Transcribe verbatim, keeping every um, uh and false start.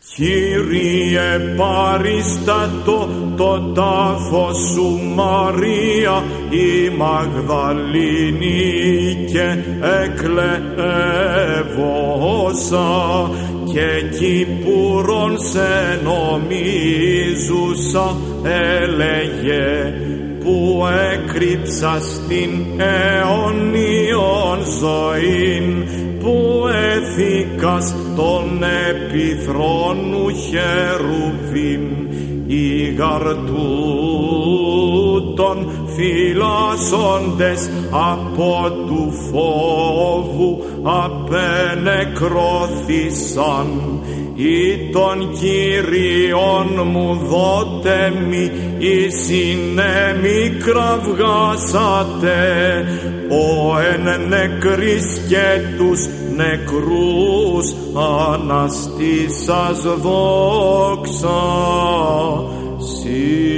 Κύριε παρίστατο το τάφο σου Μαρία η Μαγδαληνή και εκλεύωσα και κυπουρών σε νομίζουσα έλεγε που έκρυψα στην αιωνίων ζωήν που έθηκας τον επιθρόνου χερουβίμ ήγαρ τούτων φυλάσσοντες από του φόβου απενεκρώθησαν ή των Κύριων μου δότε μη η συνέμη κραυγάσατε ο εν νεκρής και τους νεκρούς αναστήσας δόξα.